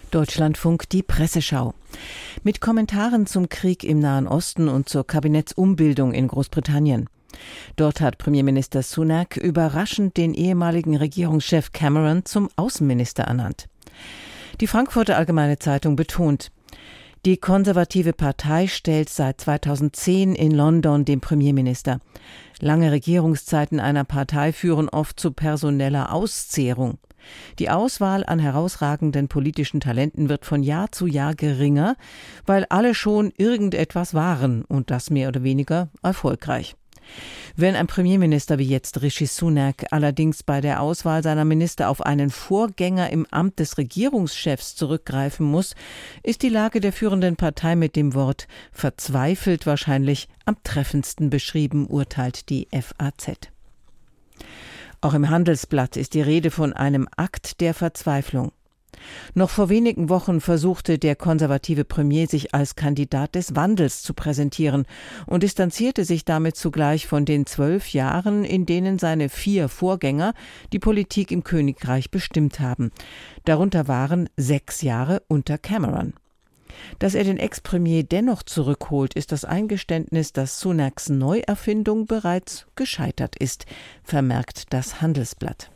Deutschlandfunk, die Presseschau. Mit Kommentaren zum Krieg im Nahen Osten und zur Kabinettsumbildung in Großbritannien. Dort hat Premierminister Sunak überraschend den ehemaligen Regierungschef Cameron zum Außenminister ernannt. Die Frankfurter Allgemeine Zeitung betont: Die konservative Partei stellt seit 2010 in London den Premierminister. Lange Regierungszeiten einer Partei führen oft zu personeller Auszehrung. Die Auswahl an herausragenden politischen Talenten wird von Jahr zu Jahr geringer, weil alle schon irgendetwas waren und das mehr oder weniger erfolgreich. Wenn ein Premierminister wie jetzt Rishi Sunak allerdings bei der Auswahl seiner Minister auf einen Vorgänger im Amt des Regierungschefs zurückgreifen muss, ist die Lage der führenden Partei mit dem Wort verzweifelt wahrscheinlich am treffendsten beschrieben, urteilt die FAZ. Auch im Handelsblatt ist die Rede von einem Akt der Verzweiflung. Noch vor wenigen Wochen versuchte der konservative Premier, sich als Kandidat des Wandels zu präsentieren und distanzierte sich damit zugleich von den 12 Jahren, in denen seine 4 Vorgänger die Politik im Königreich bestimmt haben. Darunter waren 6 Jahre unter Cameron. Dass er den Ex-Premier dennoch zurückholt, ist das Eingeständnis, dass Sunaks Neuerfindung bereits gescheitert ist, vermerkt das Handelsblatt.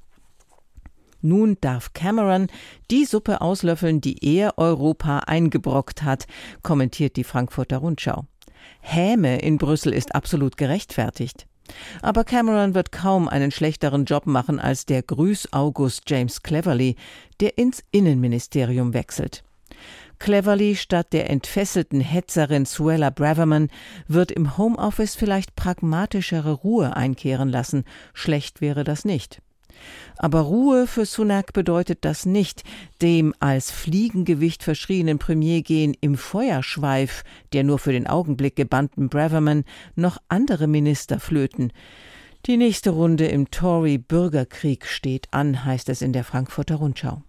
Nun darf Cameron die Suppe auslöffeln, die er Europa eingebrockt hat, kommentiert die Frankfurter Rundschau. Häme in Brüssel ist absolut gerechtfertigt. Aber Cameron wird kaum einen schlechteren Job machen als der Grüß-August James Cleverly, der ins Innenministerium wechselt. Cleverly statt der entfesselten Hetzerin Suella Braverman wird im Homeoffice vielleicht pragmatischere Ruhe einkehren lassen. Schlecht wäre das nicht. Aber Ruhe für Sunak bedeutet das nicht. Dem als Fliegengewicht verschrienen Premier gehen im Feuerschweif der nur für den Augenblick gebannten Braverman noch andere Minister flöten. Die nächste Runde im Tory-Bürgerkrieg steht an, heißt es in der Frankfurter Rundschau.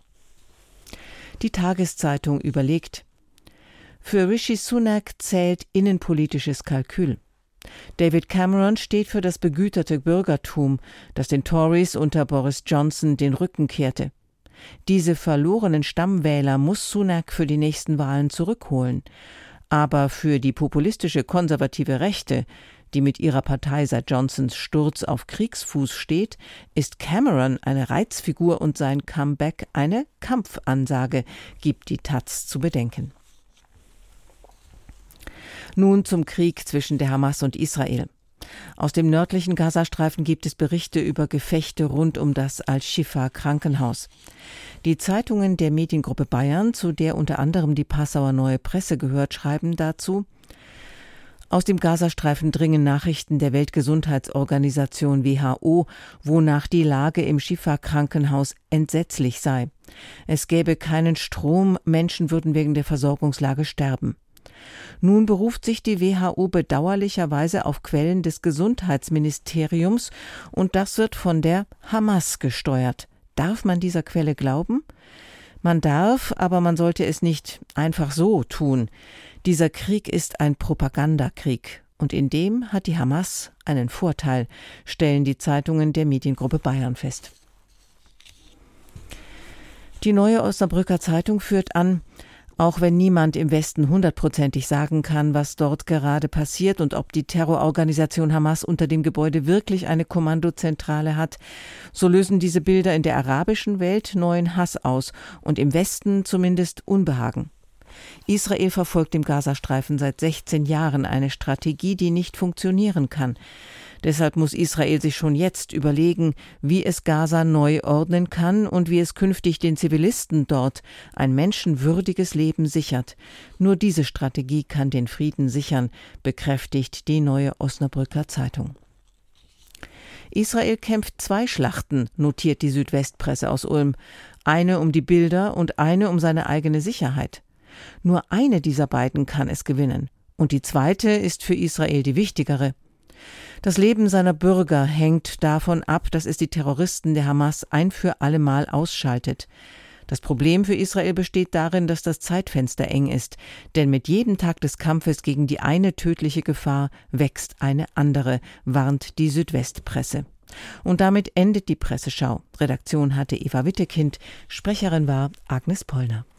Die Tageszeitung überlegt: Für Rishi Sunak zählt innenpolitisches Kalkül. David Cameron steht für das begüterte Bürgertum, das den Tories unter Boris Johnson den Rücken kehrte. Diese verlorenen Stammwähler muss Sunak für die nächsten Wahlen zurückholen. Aber für die populistische konservative Rechte, die mit ihrer Partei seit Johnsons Sturz auf Kriegsfuß steht, ist Cameron eine Reizfigur und sein Comeback eine Kampfansage, gibt die taz zu bedenken. Nun zum Krieg zwischen der Hamas und Israel. Aus dem nördlichen Gazastreifen gibt es Berichte über Gefechte rund um das Al-Shifa-Krankenhaus. Die Zeitungen der Mediengruppe Bayern, zu der unter anderem die Passauer Neue Presse gehört, schreiben dazu: Aus dem Gazastreifen dringen Nachrichten der Weltgesundheitsorganisation WHO, wonach die Lage im Shifa-Krankenhaus entsetzlich sei. Es gäbe keinen Strom, Menschen würden wegen der Versorgungslage sterben. Nun beruft sich die WHO bedauerlicherweise auf Quellen des Gesundheitsministeriums und das wird von der Hamas gesteuert. Darf man dieser Quelle glauben? Man darf, aber man sollte es nicht einfach so tun. Dieser Krieg ist ein Propagandakrieg und in dem hat die Hamas einen Vorteil, stellen die Zeitungen der Mediengruppe Bayern fest. Die Neue Osnabrücker Zeitung führt an: Auch wenn niemand im Westen 100%ig sagen kann, was dort gerade passiert und ob die Terrororganisation Hamas unter dem Gebäude wirklich eine Kommandozentrale hat, so lösen diese Bilder in der arabischen Welt neuen Hass aus und im Westen zumindest Unbehagen. Israel verfolgt im Gazastreifen seit 16 Jahren eine Strategie, die nicht funktionieren kann. Deshalb muss Israel sich schon jetzt überlegen, wie es Gaza neu ordnen kann und wie es künftig den Zivilisten dort ein menschenwürdiges Leben sichert. Nur diese Strategie kann den Frieden sichern, bekräftigt die Neue Osnabrücker Zeitung. Israel kämpft 2 Schlachten, notiert die Südwestpresse aus Ulm. Eine um die Bilder und eine um seine eigene Sicherheit. Nur eine dieser beiden kann es gewinnen. Und die zweite ist für Israel die wichtigere. Das Leben seiner Bürger hängt davon ab, dass es die Terroristen der Hamas ein für alle Mal ausschaltet. Das Problem für Israel besteht darin, dass das Zeitfenster eng ist, denn mit jedem Tag des Kampfes gegen die eine tödliche Gefahr wächst eine andere, warnt die Südwestpresse. Und damit endet die Presseschau. Redaktion hatte Eva Wittekind, Sprecherin war Agnes Pollner.